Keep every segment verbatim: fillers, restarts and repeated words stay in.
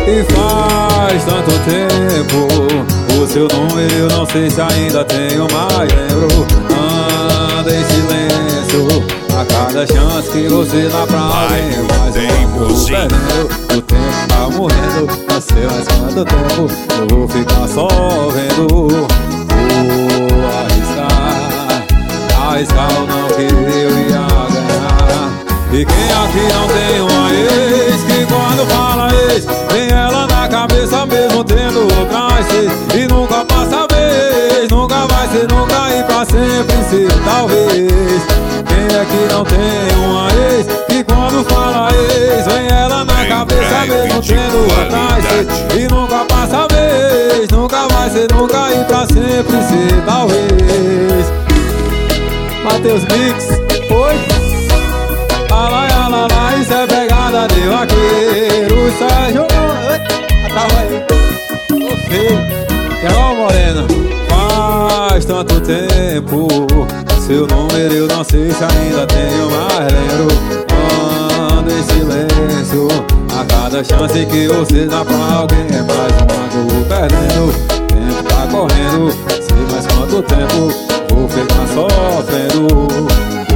E faz tanto tempo, o seu número eu não sei se ainda tenho mais. Lembro, anda em silêncio a cada chance que você dá pra alguém. Mas eu tô perdendo, o tempo tá morrendo. Não sei mais quanto tempo eu vou ficar só vendo. Vou arriscar, arriscar ou não que eu ia ganhar. E quem aqui não tem uma ex que quando fala ex vem ela na cabeça mesmo tendo outras seis. E nunca passa vez, nunca vai ser nunca e pra sempre ser talvez. Quem aqui não tem uma ex que quando fala ex vem ela na cabeça mesmo tendo outras seis. E nunca passa vez, nunca vai ser nunca e pra sempre ser talvez. Matheus Mix, oi? Alai, alalai, isso é pegada de vaqueiro. Sérgio, tava aí, tô feio. E agora, morena, faz tanto tempo, seu número eu não sei se ainda tenho mais. Lembro, ando em silêncio a cada chance que você dá pra alguém. É mais uma que eu vou perdendo, tempo tá correndo. Sei mais quanto tempo vou ficar sofrendo.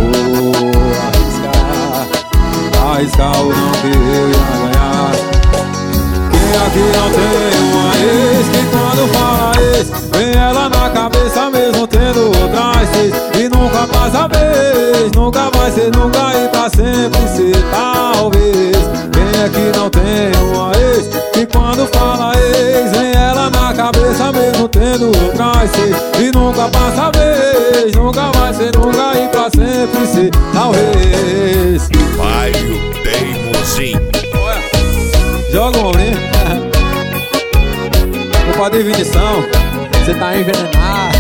Arriscar ou não que eu ia ganhar. Quem aqui não tem uma ex que quando fala ex vem ela na cabeça mesmo tendo outras seis. E nunca passa vez, nunca vai ser nunca e pra sempre ser talvez. Quem aqui não tem uma ex que quando fala ex vem ela na cabeça mesmo tendo outras seis. E nunca passa vez, nunca vai ser nunca e pra sempre ser talvez. Mário Teimosinho. Joga um ombrinho. Opa, definição, cê tá envenenado.